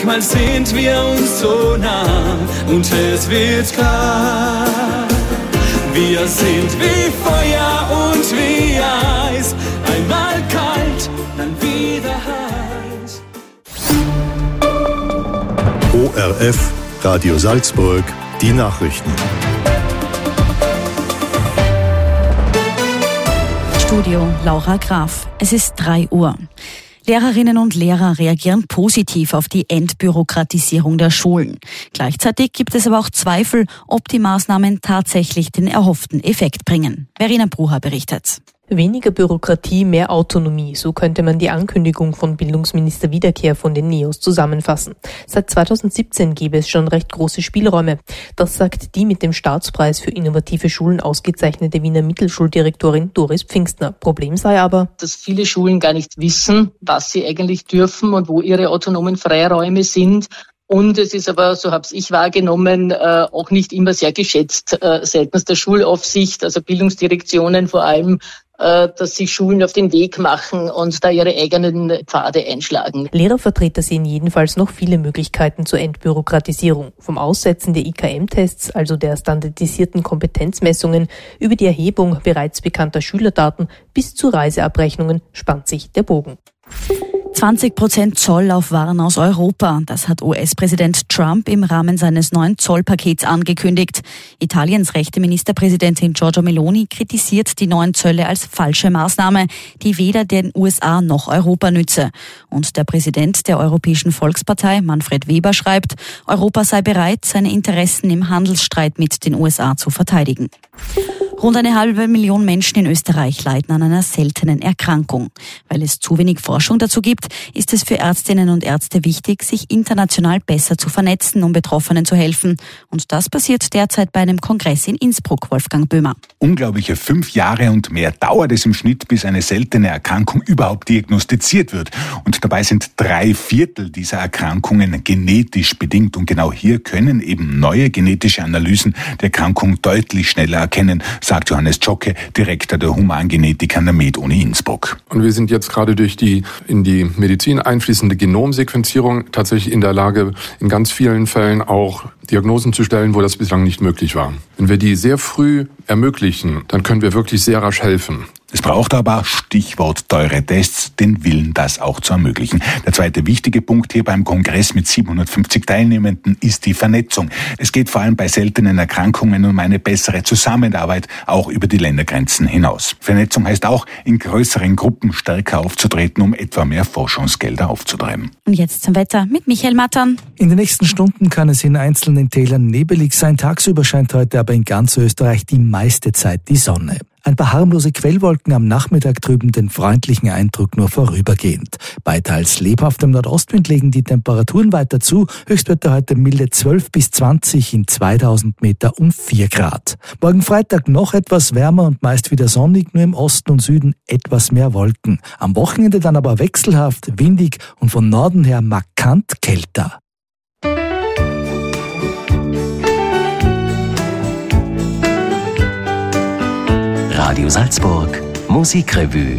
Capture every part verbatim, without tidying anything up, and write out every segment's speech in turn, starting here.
Manchmal sind wir uns so nah und es wird klar. Wir sind wie Feuer und wie Eis, einmal kalt, dann wieder heiß. O R F, Radio Salzburg, die Nachrichten. Studio Laura Graf. Es ist drei Uhr. Lehrerinnen und Lehrer reagieren positiv auf die Entbürokratisierung der Schulen. Gleichzeitig gibt es aber auch Zweifel, ob die Maßnahmen tatsächlich den erhofften Effekt bringen. Verena Brucher berichtet. Weniger Bürokratie, mehr Autonomie, so könnte man die Ankündigung von Bildungsminister Wiederkehr von den NEOS zusammenfassen. Seit zweitausendsiebzehn gäbe es schon recht große Spielräume. Das sagt die mit dem Staatspreis für innovative Schulen ausgezeichnete Wiener Mittelschuldirektorin Doris Pfingstner. Problem sei aber, dass viele Schulen gar nicht wissen, was sie eigentlich dürfen und wo ihre autonomen Freiräume sind. Und es ist aber, so habe ich wahrgenommen, äh, auch nicht immer sehr geschätzt äh, seitens der Schulaufsicht, also Bildungsdirektionen vor allem, äh, dass sich Schulen auf den Weg machen und da ihre eigenen Pfade einschlagen. Lehrervertreter sehen jedenfalls noch viele Möglichkeiten zur Entbürokratisierung. Vom Aussetzen der I K M-Tests, also der standardisierten Kompetenzmessungen, über die Erhebung bereits bekannter Schülerdaten bis zu Reiseabrechnungen spannt sich der Bogen. zwanzig Prozent Zoll auf Waren aus Europa. Das hat U S-Präsident Trump im Rahmen seines neuen Zollpakets angekündigt. Italiens rechte Ministerpräsidentin Giorgia Meloni kritisiert die neuen Zölle als falsche Maßnahme, die weder den U S A noch Europa nütze. Und der Präsident der Europäischen Volkspartei, Manfred Weber, schreibt, Europa sei bereit, seine Interessen im Handelsstreit mit den U S A zu verteidigen. Rund eine halbe Million Menschen in Österreich leiden an einer seltenen Erkrankung. Weil es zu wenig Forschung dazu gibt, ist es für Ärztinnen und Ärzte wichtig, sich international besser zu vernetzen, um Betroffenen zu helfen. Und das passiert derzeit bei einem Kongress in Innsbruck, Wolfgang Böhmer. Unglaubliche fünf Jahre und mehr dauert es im Schnitt, bis eine seltene Erkrankung überhaupt diagnostiziert wird. Und dabei sind drei Viertel dieser Erkrankungen genetisch bedingt. Und genau hier können eben neue genetische Analysen die Erkrankung deutlich schneller erkennen, sagt Johannes Zschocke, Direktor der Humangenetik an der Med-Uni Innsbruck. Und wir sind jetzt gerade durch die in die Medizin einfließende Genomsequenzierung tatsächlich in der Lage, in ganz vielen Fällen auch Diagnosen zu stellen, wo das bislang nicht möglich war. Wenn wir die sehr früh ermöglichen, dann können wir wirklich sehr rasch helfen. Es braucht aber, Stichwort teure Tests, den Willen, das auch zu ermöglichen. Der zweite wichtige Punkt hier beim Kongress mit siebenhundertfünfzig Teilnehmenden ist die Vernetzung. Es geht vor allem bei seltenen Erkrankungen um eine bessere Zusammenarbeit, auch über die Ländergrenzen hinaus. Vernetzung heißt auch, in größeren Gruppen stärker aufzutreten, um etwa mehr Forschungsgelder aufzutreiben. Und jetzt zum Wetter mit Michael Mattern. In den nächsten Stunden kann es in einzelnen Tälern nebelig sein. Tagsüber scheint heute aber in ganz Österreich die meiste Zeit die Sonne. Ein paar harmlose Quellwolken am Nachmittag trüben den freundlichen Eindruck nur vorübergehend. Bei teils lebhaftem Nordostwind legen die Temperaturen weiter zu. Höchstwerte heute milde zwölf bis zwanzig, in zweitausend Meter um vier Grad. Morgen Freitag noch etwas wärmer und meist wieder sonnig, nur im Osten und Süden etwas mehr Wolken. Am Wochenende dann aber wechselhaft, windig und von Norden her markant kälter. Radio Salzburg Musikrevue.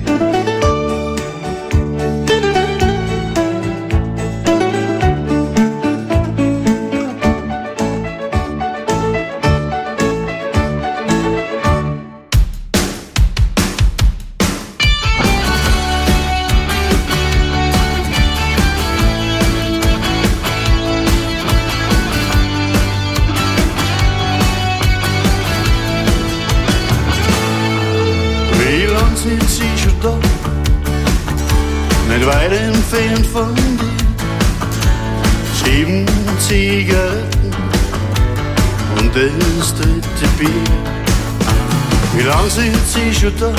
Sind sie schon da, nicht weit entfernt von dir. Sieben Zigaretten und das dritte Bier. Wie lang sind sie schon da?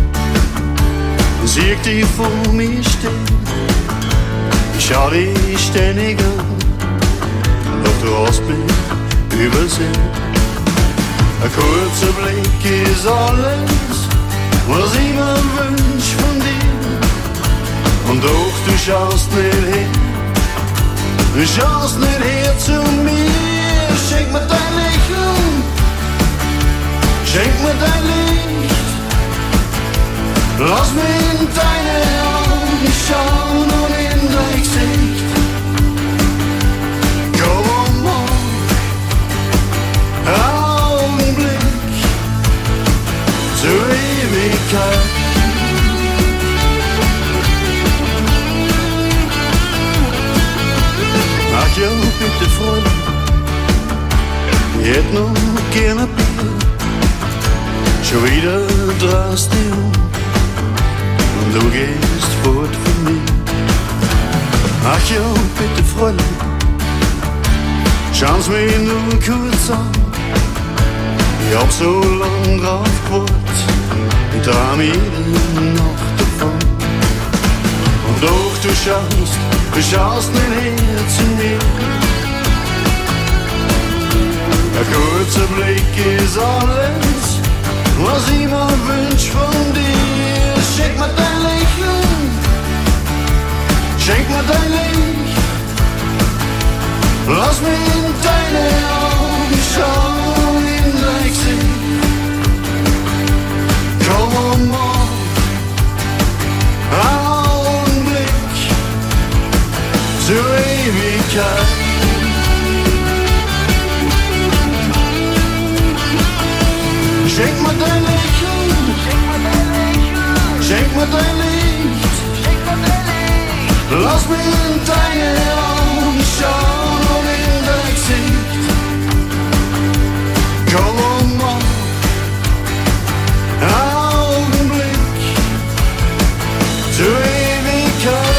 Sieh dich vor mir stehen. Ich schau dich ständig an, doch du hast mich übersehen. Ein kurzer Blick ist alles, was ich mir wünsch von dir. Und doch du schaust nicht her, du schaust nicht her zu mir. Schenk mir dein Lächeln, schenk mir dein Licht. Lass mich in deine Augen schauen und in dein Gesicht. Ach ja, bitte Freundin, ich hätt noch gern ein Bier. Schon wieder drehst dich um und du gehst fort von mir. Ach ja, bitte Freundin, schau's mich nur kurz an. Ich hab so lang drauf gewartet, ich traum jede Nacht davon. Und doch du schaust, du schaust nicht her zu mir. Ein kurzer Blick ist alles, was ich mir wünsch von dir. Schenk mir dein Lächeln, schenk mir dein Licht. Lass mich in deine Augen schauen, in dein Gesicht. Komm und mach einen Augenblick zur Ewigkeit. Schenk mir dein Lächeln, schenk mir dein Licht. Lass mich in deine Augen schauen und in dein Gesicht. Komm und mach einen Augenblick zur Ewigkeit.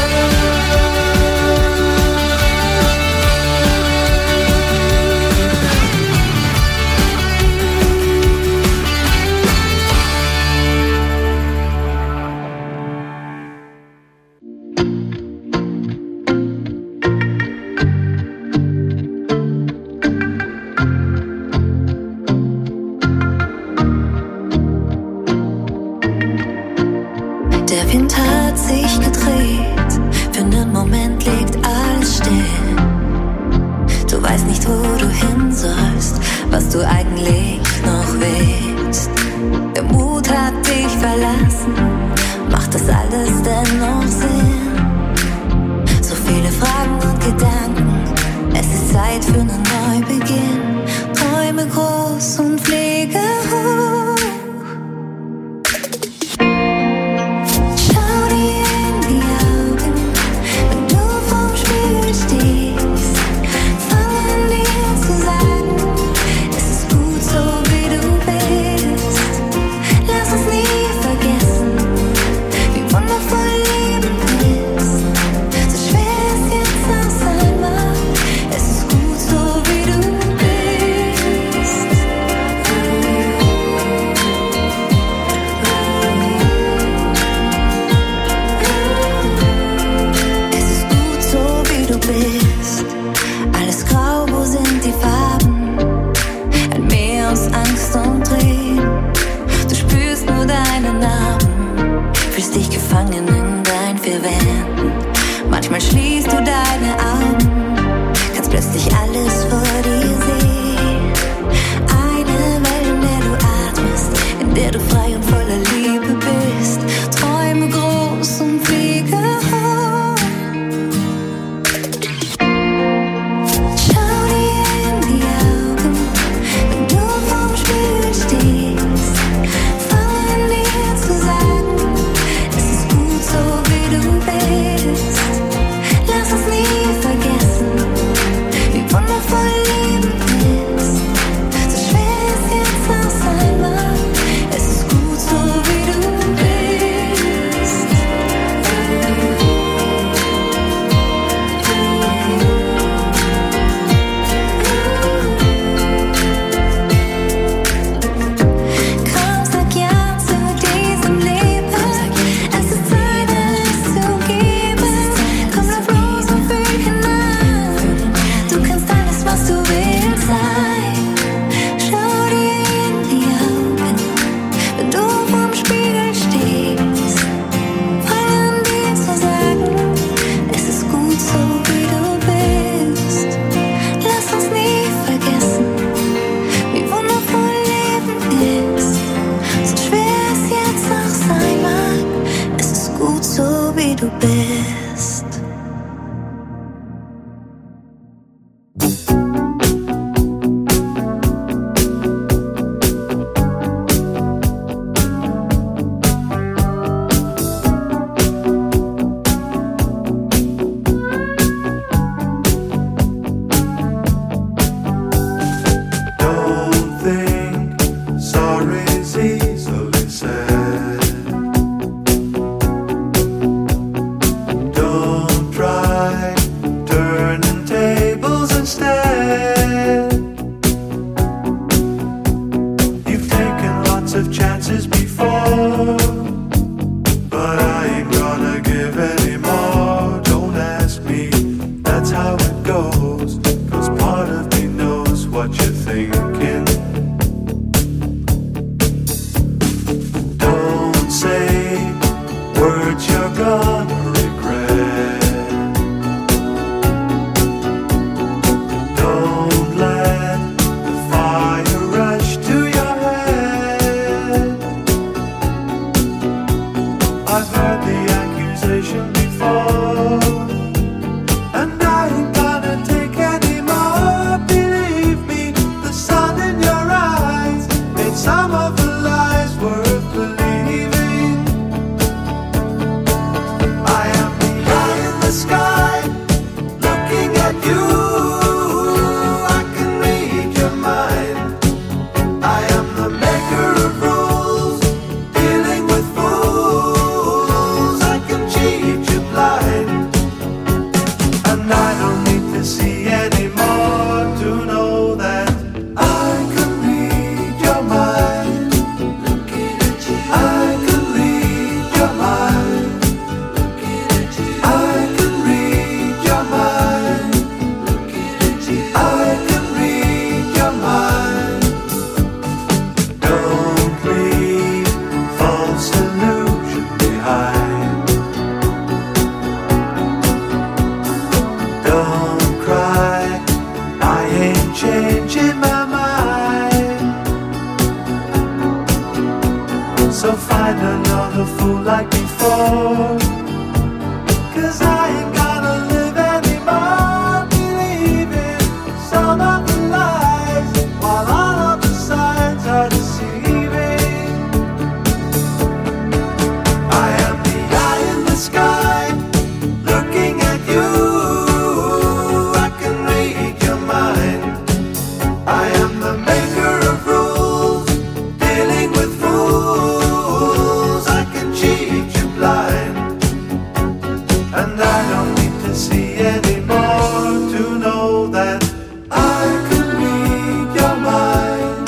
know that I could read your mind.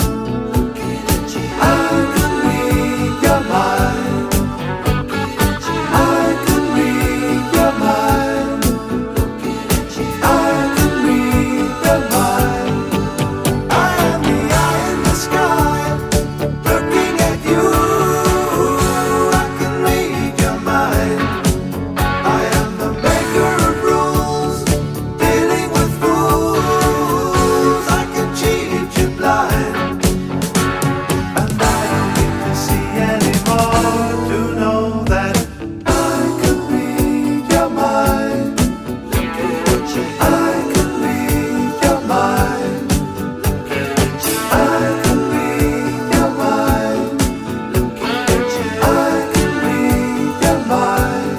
I could read your mind. I could read your mind. I could read your mind. I am the eye in the sky, looking at you. I can read your mind. I am the maker of rules, dealing with fools. I can cheat you blind, and I don't need to see anymore to know that I can read your mind. I can read your mind. I can read your mind. I can read your mind.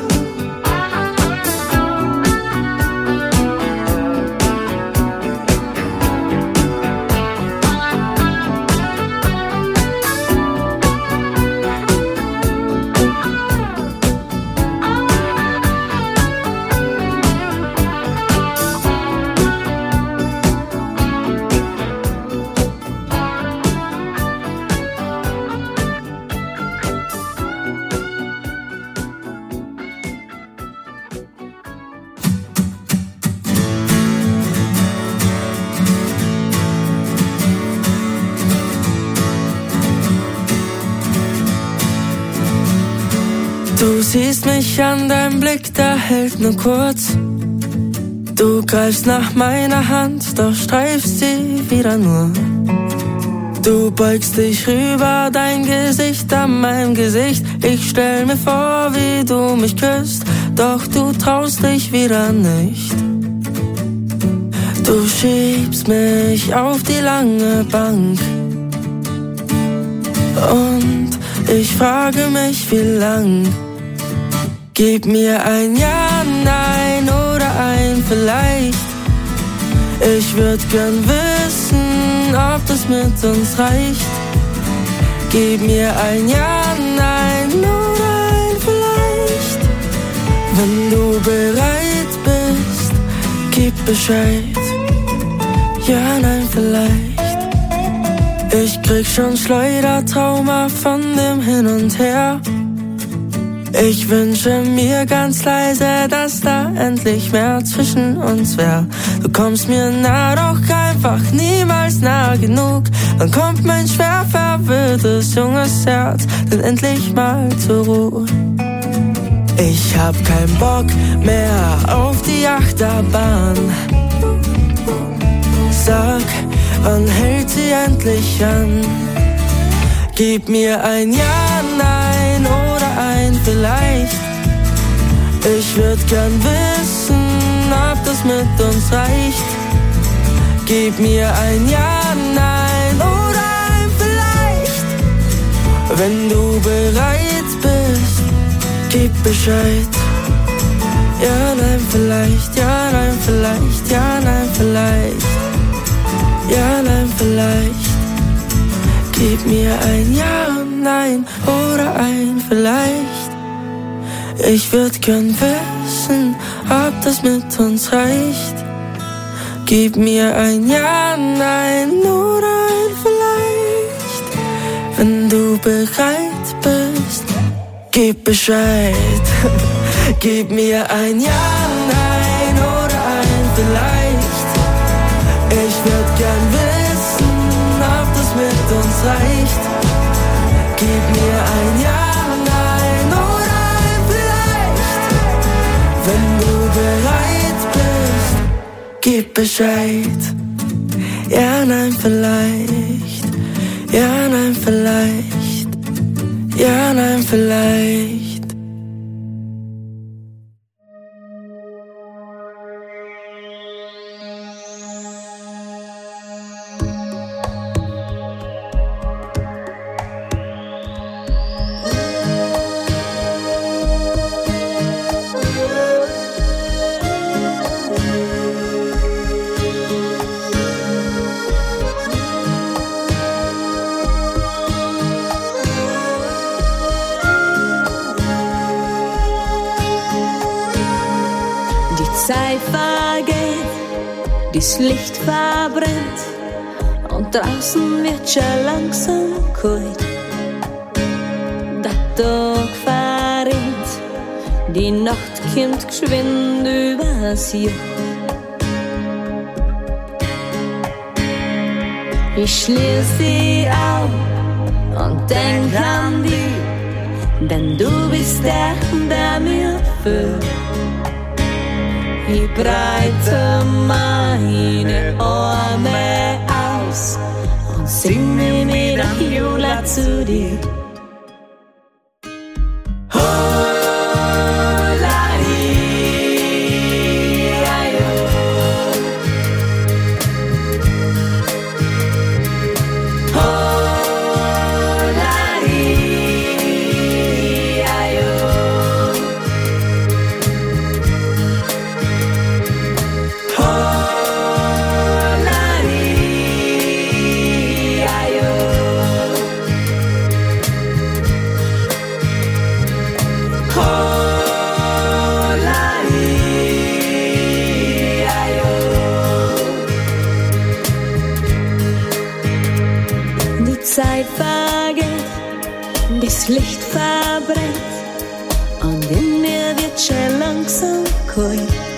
Du siehst mich an, dein Blick, der hält nur kurz. Du greifst nach meiner Hand, doch streifst sie wieder nur. Du beugst dich rüber, dein Gesicht an meinem Gesicht. Ich stell mir vor, wie du mich küsst, doch du traust dich wieder nicht. Du schiebst mich auf die lange Bank und ich frage mich, wie lang. Gib mir ein Ja, Nein oder ein Vielleicht. Ich würd gern wissen, ob das mit uns reicht. Gib mir ein Ja, Nein oder ein Vielleicht. Wenn du bereit bist, gib Bescheid. Ja, nein, vielleicht. Ich krieg schon Schleudertrauma von dem Hin und Her. Ich wünsche mir ganz leise, dass da endlich mehr zwischen uns wär. Du kommst mir nah, doch einfach niemals nah genug. Dann kommt mein schwer verwirrtes junges Herz dann endlich mal zur Ruhe. Ich hab keinen Bock mehr auf die Achterbahn. Sag, wann hält sie endlich an? Gib mir ein Ja, Nein oder ein Vielleicht. Ich würd gern wissen, ob das mit uns reicht. Gib mir ein Ja, Nein oder ein Vielleicht. Wenn du bereit bist, gib Bescheid. Ja, nein, vielleicht, ja, nein, vielleicht, ja, nein, vielleicht. Ja, nein, vielleicht. Gib mir ein Ja, Nein oder ein Vielleicht. Ich würd gern wissen, ob das mit uns reicht. Gib mir ein Ja, Nein oder ein Vielleicht. Wenn du bereit bist, gib Bescheid. Gib mir ein Ja, Nein oder ein Vielleicht. Ich würd gern wissen, ob das mit uns reicht. Gib mir ein Ja, Nein oder ein Vielleicht. Wenn du bereit bist, gib Bescheid. Ja, nein, vielleicht. Ja, nein, vielleicht. Ja, nein, vielleicht. das Licht verbrennt und draußen wird schon langsam kalt. Der Tag verrinnt, die Nacht kommt geschwind übers Jahr. Ich schließ die Augen und denk an dich, denn du bist der, der mir fühlt. Ich breite meine Arme aus und sing mir mit der Viola zu dir. Zeit vergeht, das Licht verbrennt und in mir wird schon langsam kalt.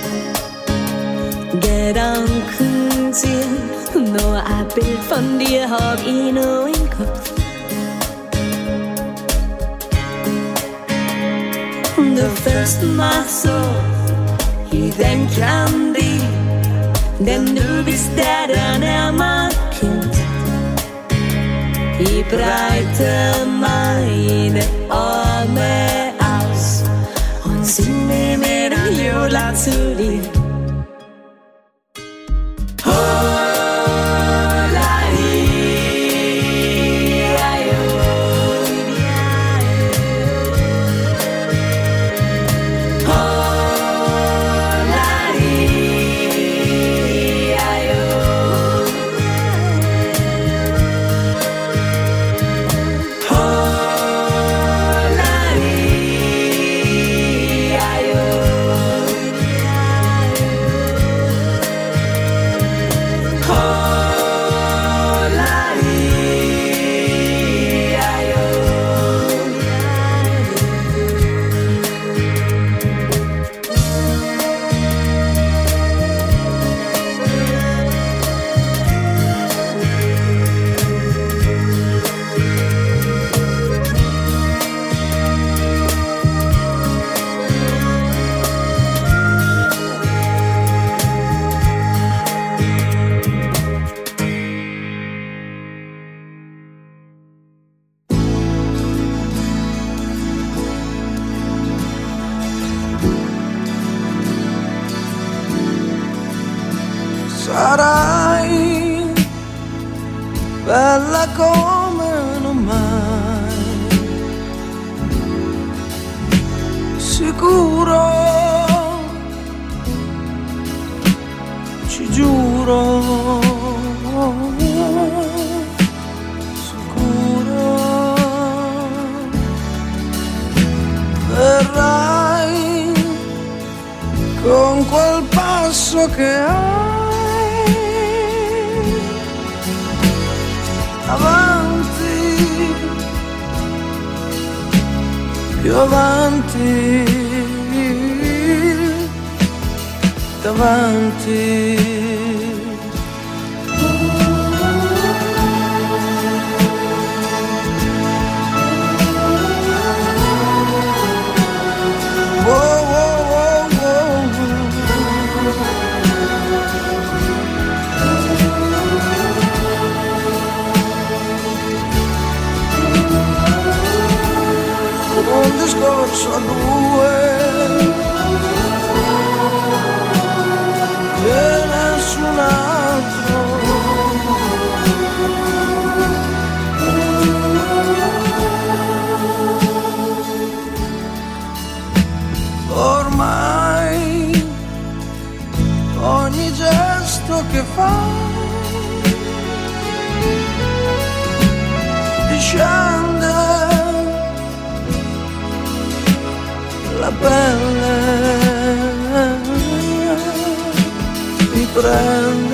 Gedanken ziehen, nur ein Bild von dir hab ich noch im Kopf. Du fühlst mich so, ich denk an dich, denn du bist der, der nimmer kommt. Ich breite meine Arme aus und sing mir mit der Viola zu dir. Sarai bella come non mai, sicuro, ci giuro, sicuro, verrai con quel passo che hai. Avanti, più avanti, davanti. Whoa, whoa, whoa, whoa. Un discorso a due e nessun altro. Ormai ogni gesto che fai discende la pelle, mi prende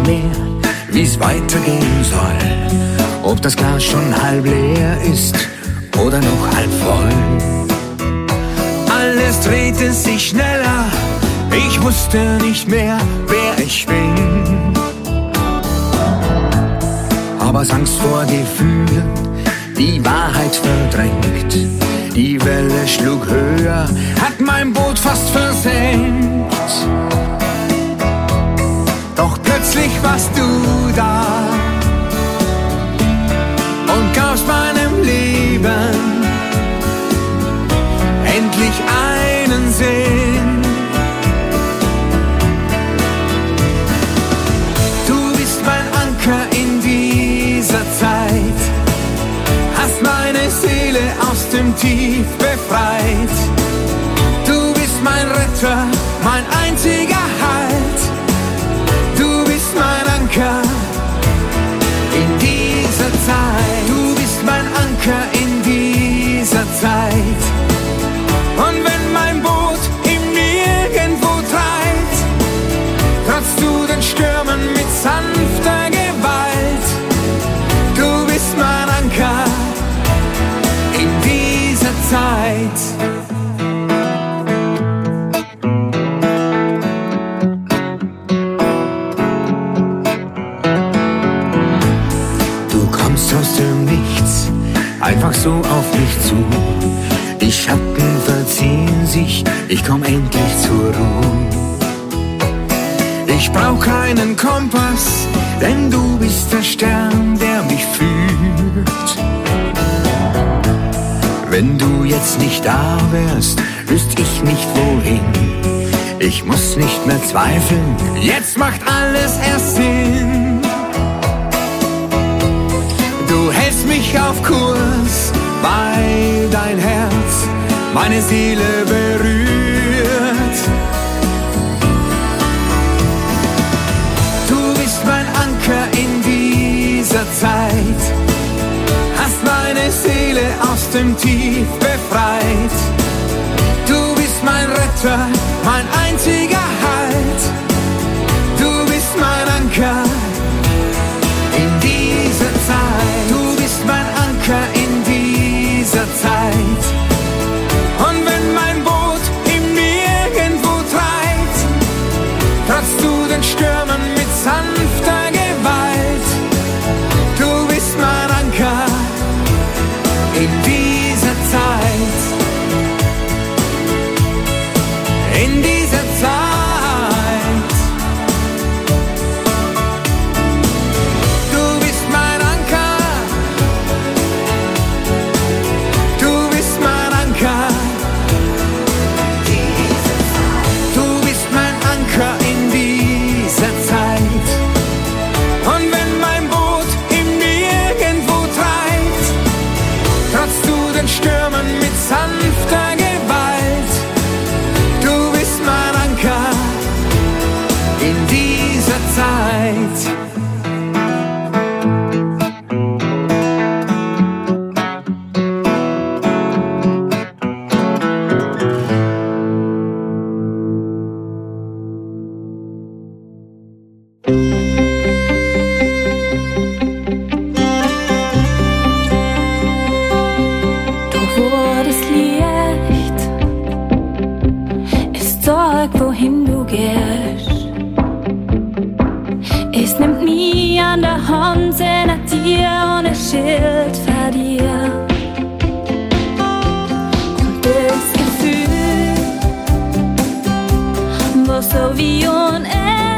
mehr, wie's weitergehen soll. Ob das Glas schon halb leer ist oder noch halb voll. Alles drehte sich schneller, ich wusste nicht mehr, wer ich bin. Aber Angst vor Gefühlen, die Wahrheit verdrängt. Die Welle schlug höher, hat mein Boot fast versenkt. Doch plötzlich warst du da und gabst meinem Leben endlich einen Sinn. Du bist mein Anker in dieser Zeit, hast meine Seele aus dem Tief befreit. Du bist mein Retter, mein einziger Halt. Du bist mein Anker in dieser Zeit. Du bist mein Anker in dieser Zeit. Und wenn mein Boot im Nirgendwo treibt, trotzt du den Stürmen mit sanfter Gewalt. Du bist mein Anker in dieser Zeit. Du kommst aus dem Nichts, einfach so auf mich zu. Die Schatten verziehen sich, ich komm endlich zur Ruhe. Ich brauch keinen Kompass, denn du bist der Stern, der mich führt. Wenn du jetzt nicht da wärst, wüsst ich nicht wohin. Ich muss nicht mehr zweifeln, jetzt macht alles erst Sinn. Du hältst mich auf Kurs, weil dein Herz meine Seele berührt. Du bist mein Anker in dieser Zeit, hast meine Seele aus dem Tief befreit. Du bist mein Retter, mein einziger Halt. Du bist mein Anker in dieser Zeit. Du bist mein Anker in dieser Zeit. Und wenn mein Boot im Nirgendwo treibt, trotzt du den Stürmen mit sanfter Gewalt. Du bist mein Anker in dieser Zeit. In dieser Zeit. Du bist mein Anker. Du bist mein Anker. Du bist mein Anker in dieser Zeit. Und wenn mein Boot im Nirgendwo treibt, trotzt du den Stürmen mit sanfter Gewalt. Du bist mein Anker in dieser Zeit. Du wurdest Licht, es zeigt, wohin du gehst. Es nimmt mich an der Hand, sendet dir und es schild vor dir. Und das Gefühl war so wie Unendlichkeit.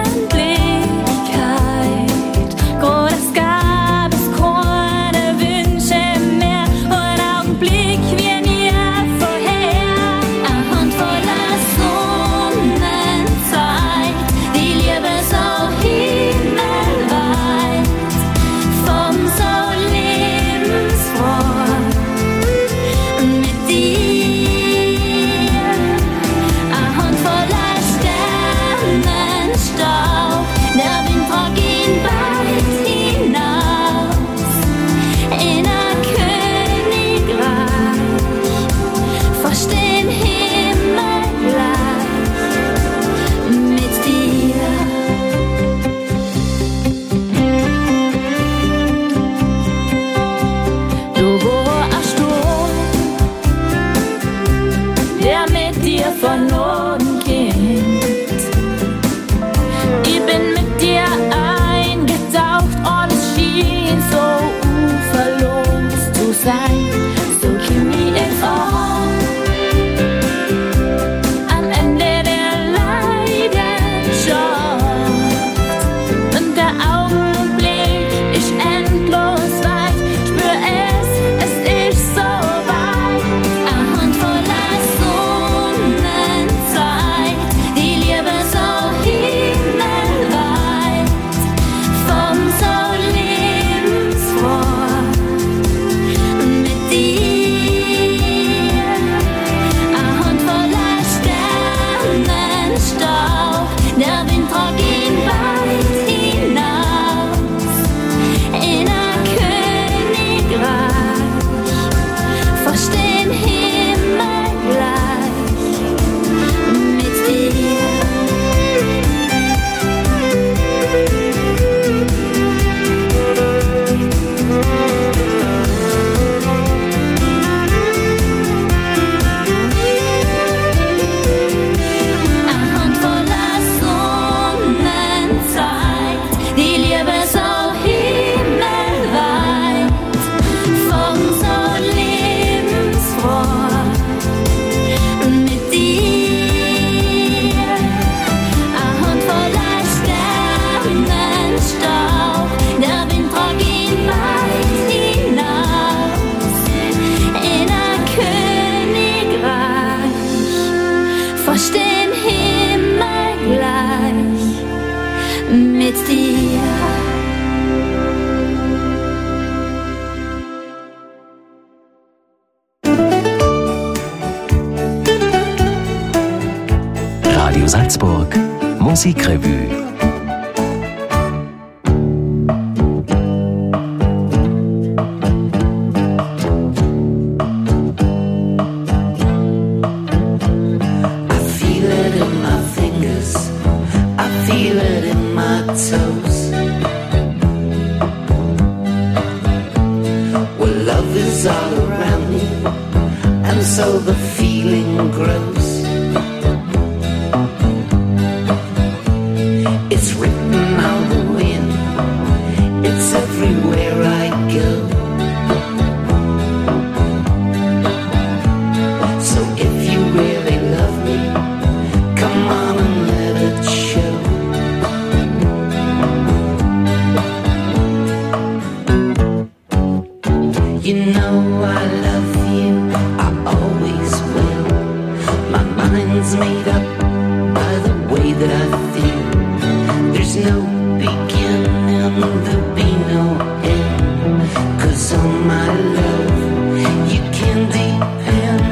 Gott, es gab es keine Wünsche mehr. Ein Augenblick wie nie vorher. Eine Handvoller Sonnenzeit, die Liebe so himmelweit, vom so lebensfroh mit dir. Eine Handvoller Sterne, Radio Salzburg Musikrevue. So the feeling grows. It's written on the wind. It's everywhere I go. So if you really love me, come on and let it show. You know I love you. Mind's made up by the way that I feel. There's no beginning, there'll be no end. 'Cause on my love you can depend.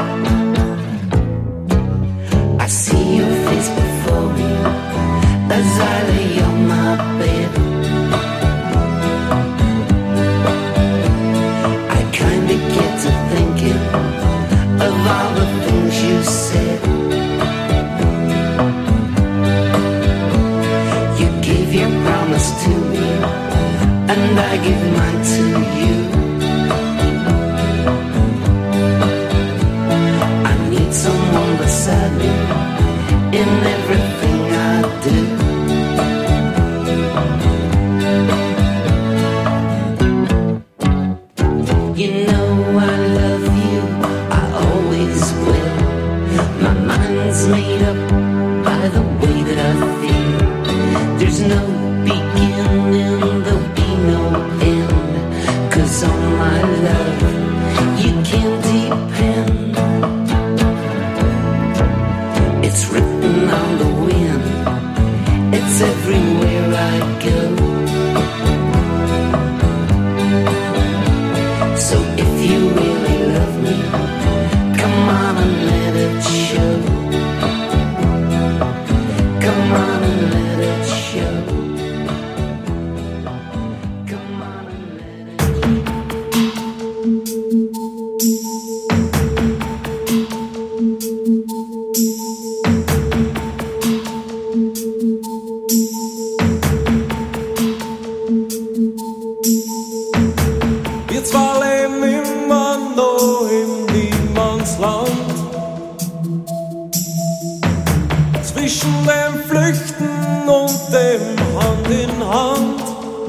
I see your face before me as I lay on my bed. I kinda get to thinking of all the things you said. You gave your promise to me, and I give mine to you. I need someone beside me in everything I do. You know I love you, I always will. My mind's made up by the way that I feel. There's no beginning, there'll be no end. 'Cause on my love you can depend. It's written on the wind. It's everywhere I go. So if you really love me, come on and let it show. Come on and let it show. Come on and let it Wir zwar leben immer noch im Niemandsland, zwischen dem Flüchten und dem Hand in Hand,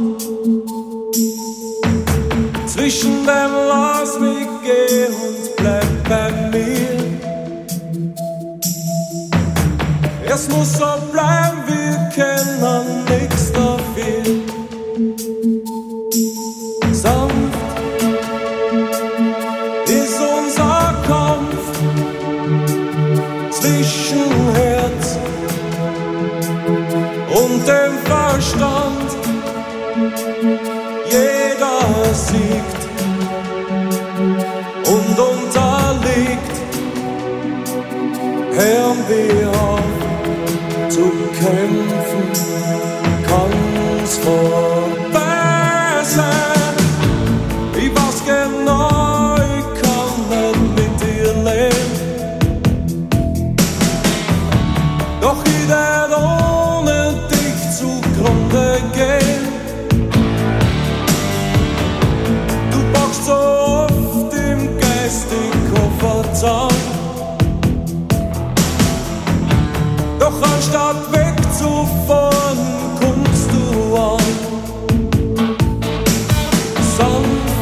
zwischen dem Lass mich geh und bleib bei mir. Es muss so bleiben, wir kennen nichts dafür. Sanft ist unser Kampf zwischen Herz und dem Verstand. Jeder siegt und unterliegt. Hören wir auf zu kämpfen, kann's vorbei sein. Ich weiß genau, ich kann nicht mit dir leben. Doch ich werd ohne dich zugrunde gehen. Du packst so oft im Geist den Koffer zusammen. Doch anstatt wegzufahren, kommst du an. Sanft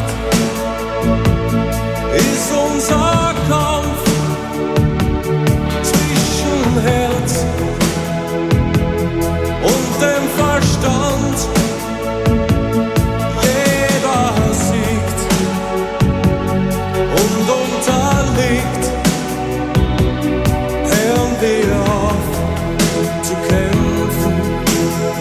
ist unser Kampf zwischen Herz und dem Verstand. Jeder siegt und unterliegt. Hören wir auf zu kämpfen,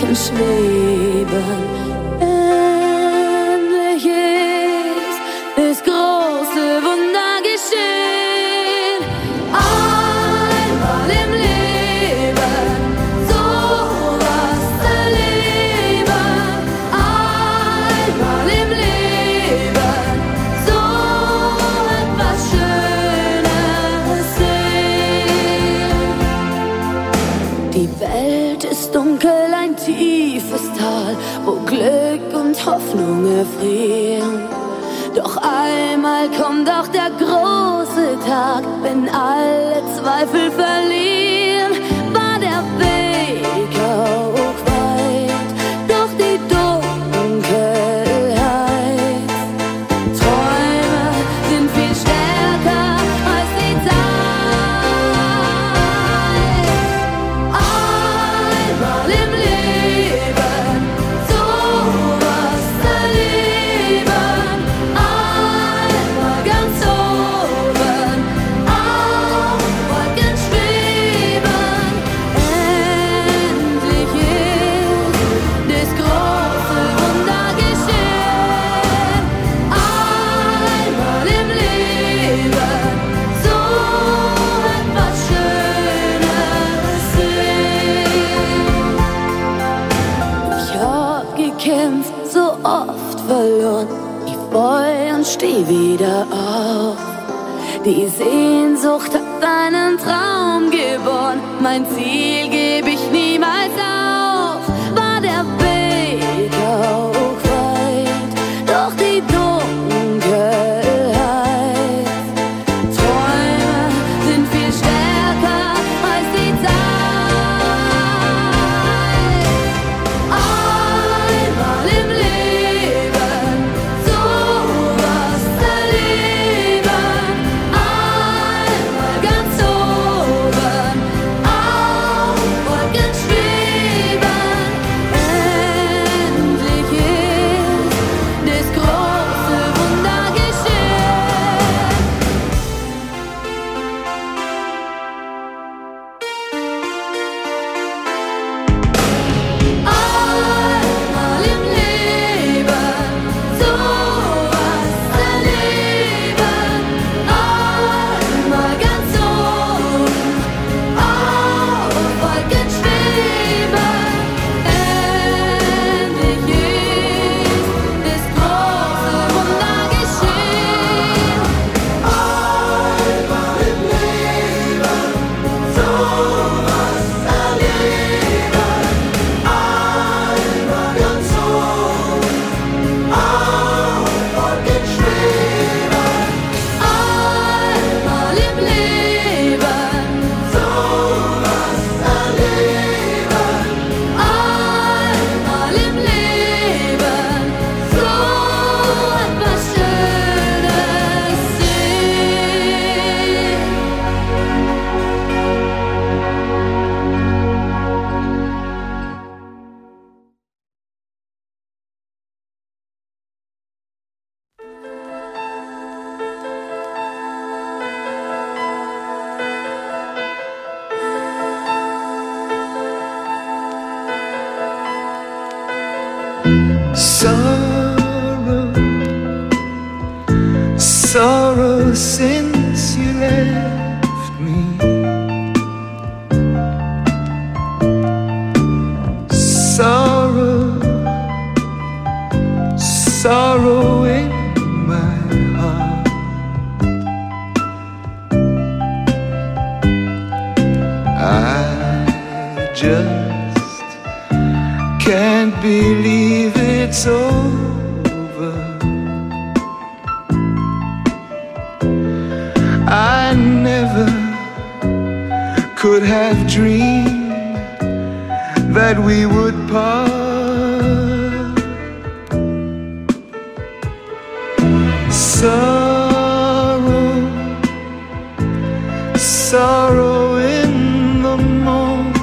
Wolken schweben. Endlich ist das große Wunder geschehen. Einmal im Leben sowas erleben. Einmal im Leben so etwas Schönes sehen. Die Welt ist dunkel, ein tiefes Tal, wo Glück und Hoffnung erfrieren. Doch einmal kommt auch der große Tag, wenn alle Zweifel verlieren. War der Weg auch weit, doch die Dunkelheit. Träume sind viel stärker als die Zeit. Einmal im Leben sowas erleben. Einmal ganz oben auf Wolken schweben. Endlich ist das große Wunder geschehen. Einmal im Leben so etwas Schönes sehen. Ich hab gekämpft, so oft verloren. Ich freu und steh wieder auf. Die Sehnsucht hat einen Traum geboren. Mein Ziel geb ich niemals auf. War der Weg auch weit, doch die Dunkelheit. Träume sind viel stärker als die Zeit. Einmal im Leben sowas erleben. Einmal ganz oben auf Wolken schweben. Endlich ist das große Wunder geschehen. Einmal im Leben sowas erleben. Einmal ganz oben auf Wolken schweben. Endlich ist das große Wunder geschehen. Einmal im Leben sowas erleben. Einmal ganz oben auf Wolken schweben. Einmal im Leben sowas erleben. Einmal im Leben so etwas Schönes sehen. Sorrow, sorrow since you left me. Sorrow, sorrow in my heart. I just can't believe it's over. I never could have dreamed that we would part. Sorrow, sorrow in the morning.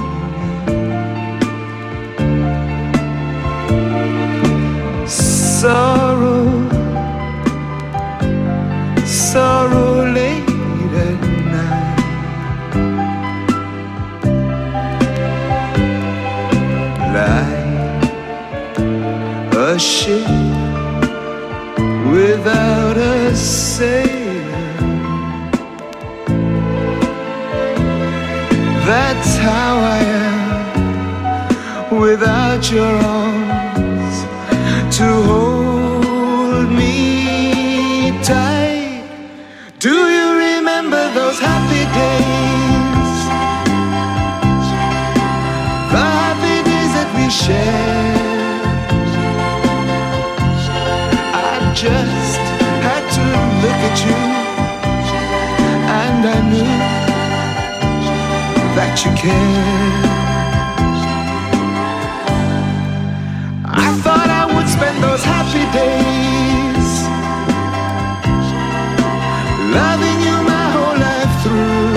Sorrow, sorrow late at night. Like ship without a sailor. That's how I am without your arms to hold me tight. Do you remember those happy days? The happy days that we shared. I just had to look at you and I knew that you cared. I thought I would spend those happy days loving you my whole life through.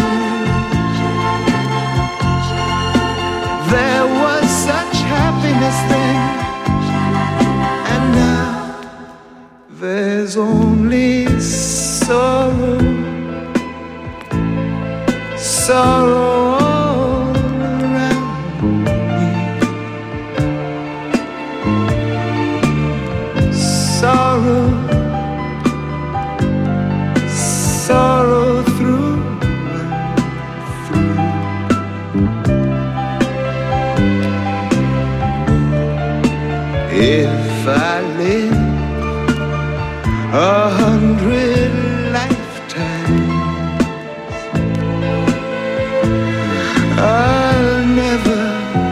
There was such happiness then, and now there's only sorrow, sorrow. If I live a hundred lifetimes, I'll never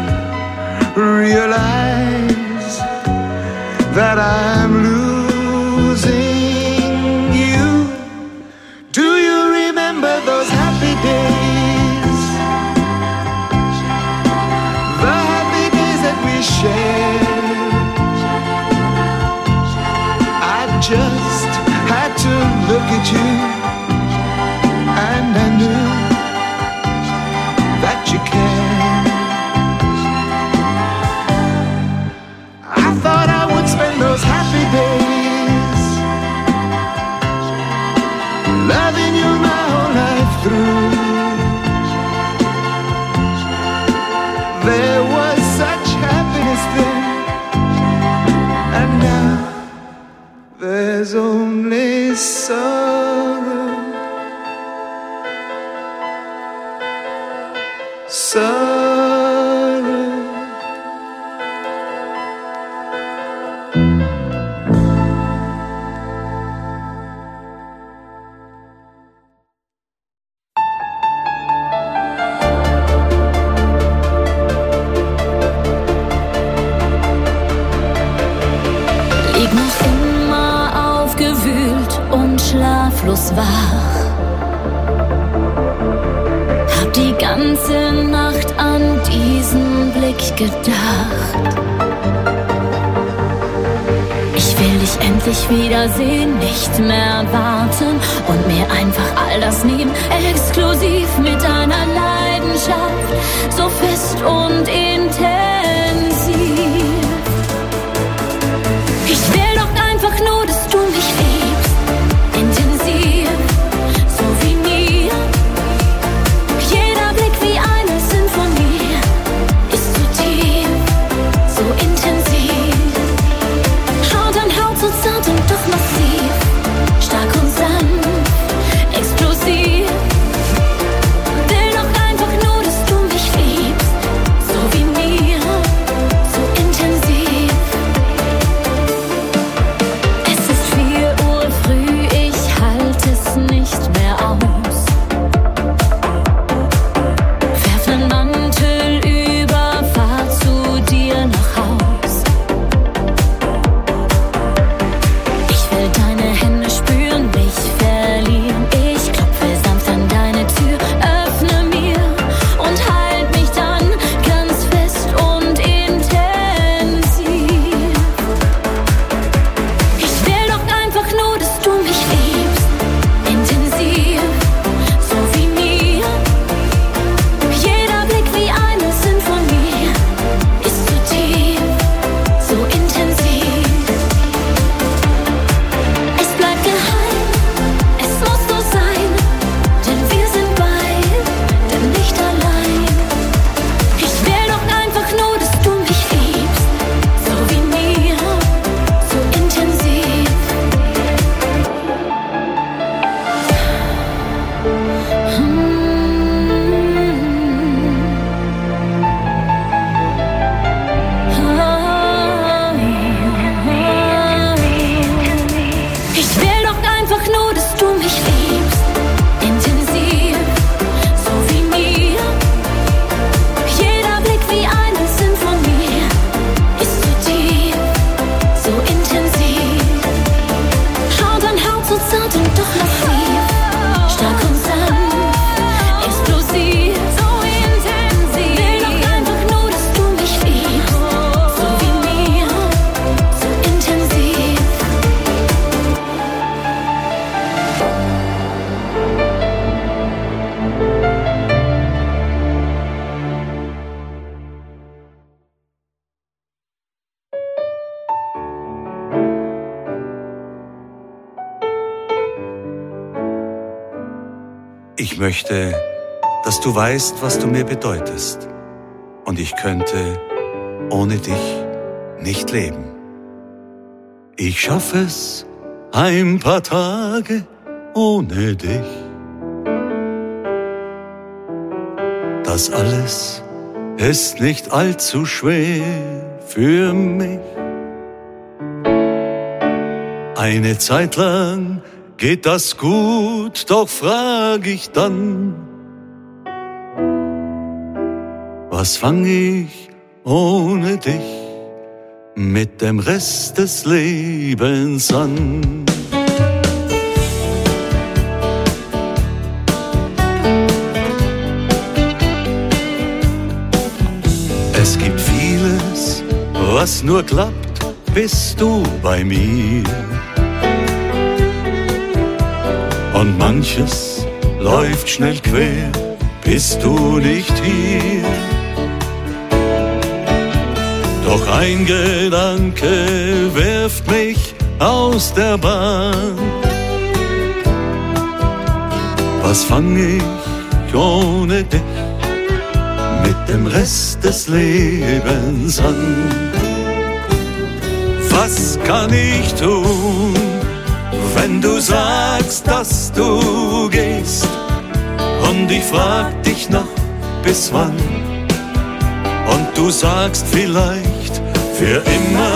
realize that I'm losing you. Do you remember those happy days? The happy days that we shared. Just had to look at you and I knew that you cared. I thought I would spend those happy days loving you my whole life through. There was such happiness then, and now there's only sorrow, sorrow. Lieg noch immer aufgewühlt und schlaflos wach. Hab die ganze Nacht an diesen Blick gedacht. Ich will dich endlich wiedersehen, nicht mehr warten und mir einfach all das nehmen. Exklusiv mit deiner Leidenschaft, so fest und intensiv. Ich will doch einfach nur, dass du mich liebst, intensiv, so wie mir. Jeder Blick wie eine Sinfonie ist so tief, so intensiv. Schau, dein Herz so zart und doch massiv, stark und sanft, explosiv. Will doch einfach nur, dass du mich liebst, so wie mir. Ich möchte, dass du weißt, was du mir bedeutest. Und ich könnte ohne dich nicht leben. Ich schaffe es ein paar Tage ohne dich. Das alles ist nicht allzu schwer für mich. Eine Zeit lang geht das gut, doch frag ich dann, was fang ich ohne dich mit dem Rest des Lebens an? Es gibt vieles, was nur klappt, bist du bei mir. Und manches läuft schnell quer, bist du nicht hier. Doch ein Gedanke wirft mich aus der Bahn. Was fang ich ohne dich mit dem Rest des Lebens an? Was kann ich tun, wenn du sagst, dass du gehst? Und ich frag dich noch, bis wann? Und du sagst vielleicht für immer.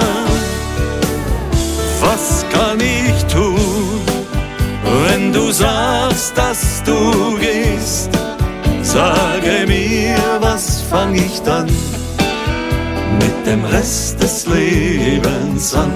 Was kann ich tun, wenn du sagst, dass du gehst? Sage mir, was fang ich dann mit dem Rest des Lebens an?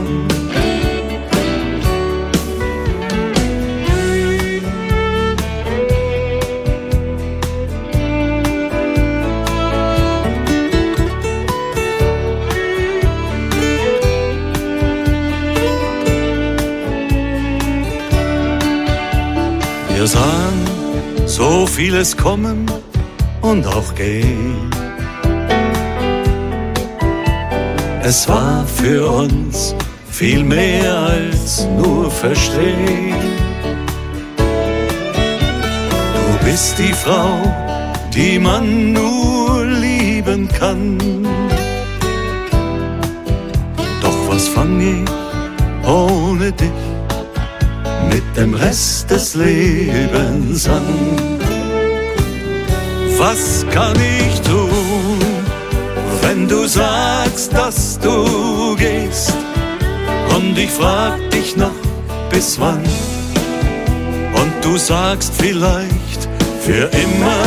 Wir sahen so vieles kommen und auch gehen. Es war für uns viel mehr als nur verstehen. Du bist die Frau, die man nur lieben kann. Doch was fang ich ohne dich mit dem Rest des Lebens an? Was kann ich tun, wenn du sagst, dass du gehst? Und ich frag dich noch, bis wann? Und du sagst vielleicht für immer.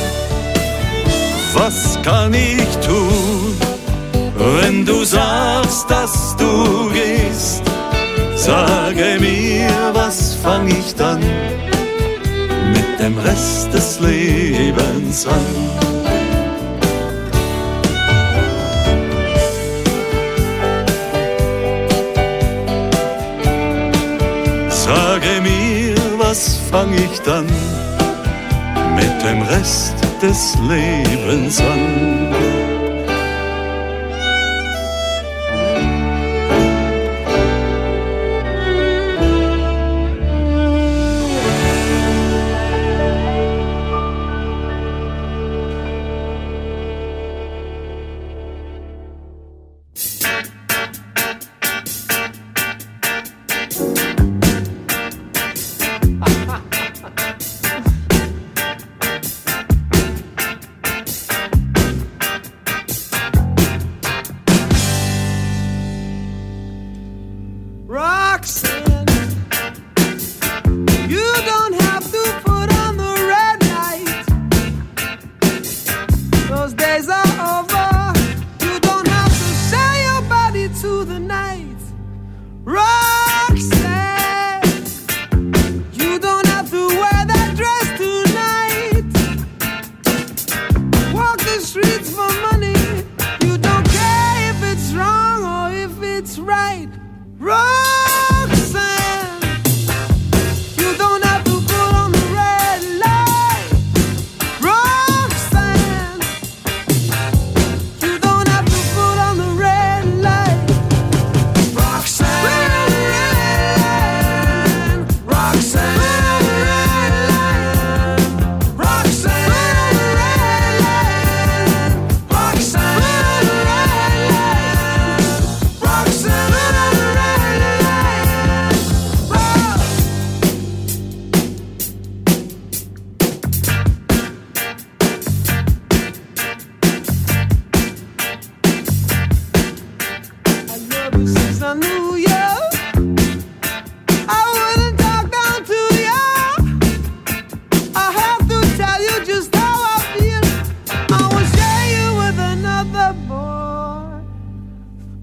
Was kann ich tun, wenn du sagst, dass du gehst? Sage mir, was fang ich dann mit dem Rest des Lebens an? Sage mir, was fang ich dann mit dem Rest des Lebens an?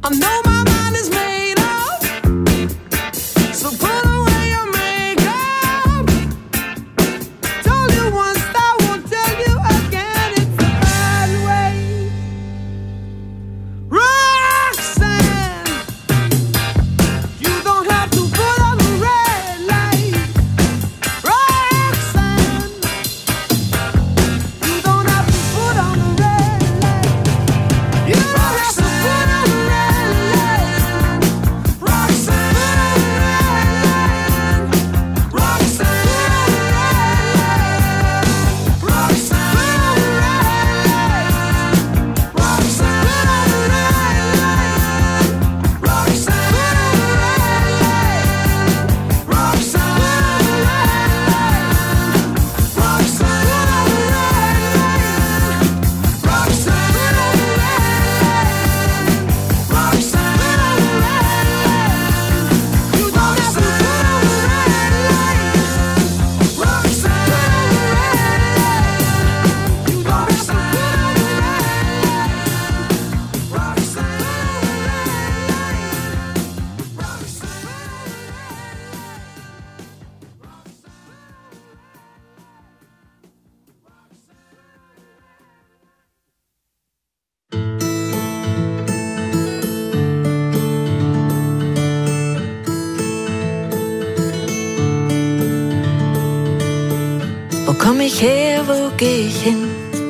Wo komm ich her, wo geh ich hin?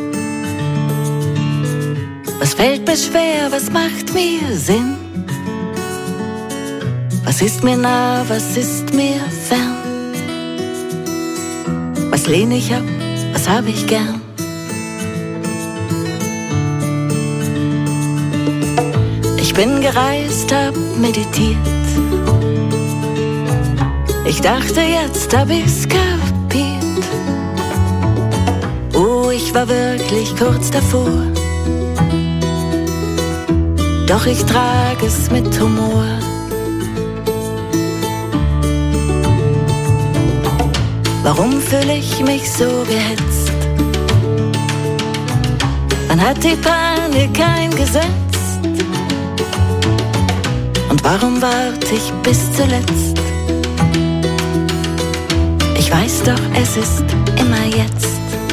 Was fällt mir schwer, was macht mir Sinn? Was ist mir nah, was ist mir fern? Was lehne ich ab, was hab ich gern? Ich bin gereist, hab meditiert. Ich dachte, jetzt hab ich's kapiert. Oh, ich war wirklich kurz davor. Doch ich trage es mit Humor. Warum fühle ich mich so gehetzt? Wann hat die Panik eingesetzt? Und warum warte ich bis zuletzt? Ich weiß doch, es ist immer jetzt.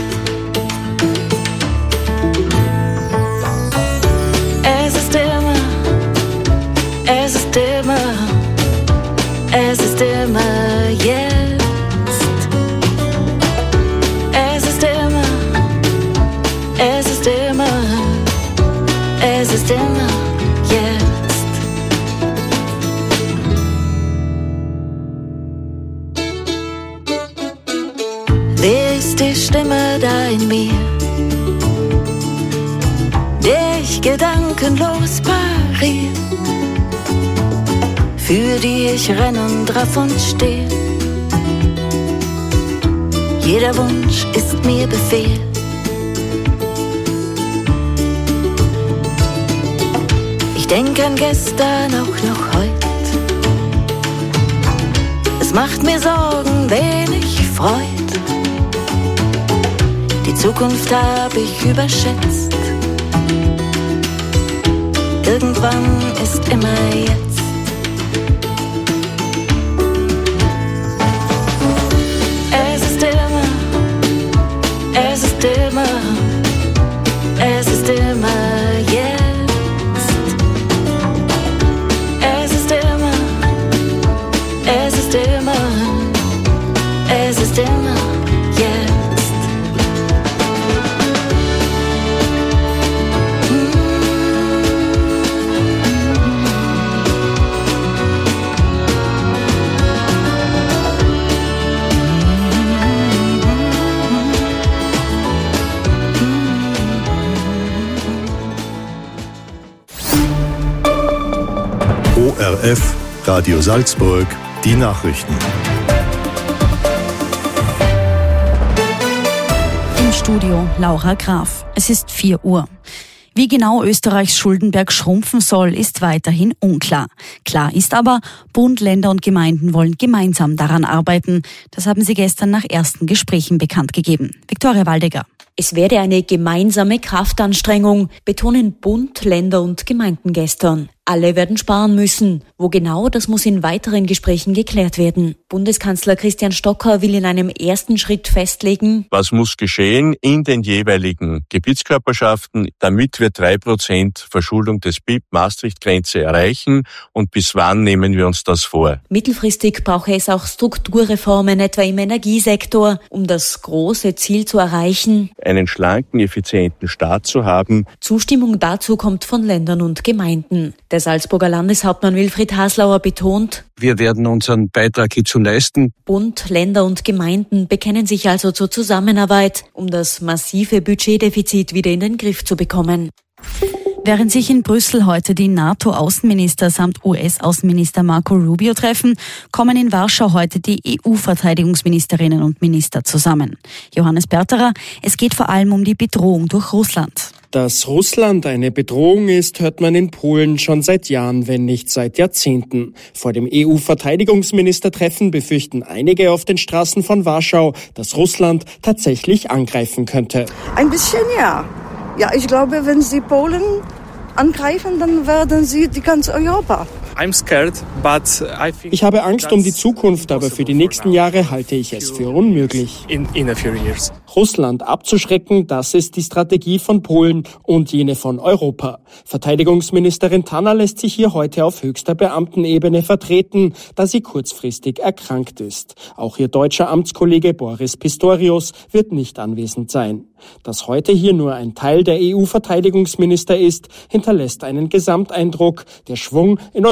Es ist immer, es ist immer, es ist immer jetzt. Es ist immer, es ist immer, es ist immer jetzt. Wer ist die Stimme da in mir, der ich gedankenlos pariert, für die ich renn und raff und steh? Jeder Wunsch ist mir Befehl. Ich denk an gestern, auch noch heut. Es macht mir Sorgen, wenig Freud. Die Zukunft hab ich überschätzt. Irgendwann ist immer jetzt. Es ist immer, es ist immer, es ist immer jetzt. Es ist immer, es ist immer, es ist immer jetzt. O R F, Radio Salzburg, die Nachrichten. Im Studio Laura Graf. Es ist vier Uhr. Wie genau Österreichs Schuldenberg schrumpfen soll, ist weiterhin unklar. Klar ist aber, Bund, Länder und Gemeinden wollen gemeinsam daran arbeiten. Das haben sie gestern nach ersten Gesprächen bekannt gegeben. Viktoria Waldegger. Es werde eine gemeinsame Kraftanstrengung, betonen Bund, Länder und Gemeinden gestern. Alle werden sparen müssen. Wo genau, das muss in weiteren Gesprächen geklärt werden. Bundeskanzler Christian Stocker will in einem ersten Schritt festlegen, was muss geschehen in den jeweiligen Gebietskörperschaften, damit wir drei Prozent Verschuldung des B I P-Maastricht-Grenze erreichen und bis wann nehmen wir uns das vor. Mittelfristig brauche es auch Strukturreformen, etwa im Energiesektor, um das große Ziel zu erreichen, einen schlanken, effizienten Staat zu haben. Zustimmung dazu kommt von Ländern und Gemeinden. Der Salzburger Landeshauptmann Wilfried Haslauer betont, wir werden unseren Beitrag hierzu leisten. Bund, Länder und Gemeinden bekennen sich also zur Zusammenarbeit, um das massive Budgetdefizit wieder in den Griff zu bekommen. Während sich in Brüssel heute die NATO-Außenminister samt U S-Außenminister Marco Rubio treffen, kommen in Warschau heute die E U-Verteidigungsministerinnen und Minister zusammen. Johannes Berterer, es geht vor allem um die Bedrohung durch Russland. Dass Russland eine Bedrohung ist, hört man in Polen schon seit Jahren, wenn nicht seit Jahrzehnten. Vor dem E U-Verteidigungsministertreffen befürchten einige auf den Straßen von Warschau, dass Russland tatsächlich angreifen könnte. Ein bisschen ja. Ja, ich glaube, wenn sie Polen angreifen, dann werden sie die ganze Europa. Ich habe Angst um die Zukunft, aber für die nächsten Jahre halte ich es für unmöglich. Russland abzuschrecken, das ist die Strategie von Polen und jene von Europa. Verteidigungsministerin Tanner lässt sich hier heute auf höchster Beamtenebene vertreten, da sie kurzfristig erkrankt ist. Auch ihr deutscher Amtskollege Boris Pistorius wird nicht anwesend sein. Dass heute hier nur ein Teil der E U-Verteidigungsminister ist, hinterlässt einen Gesamteindruck, der Schwung in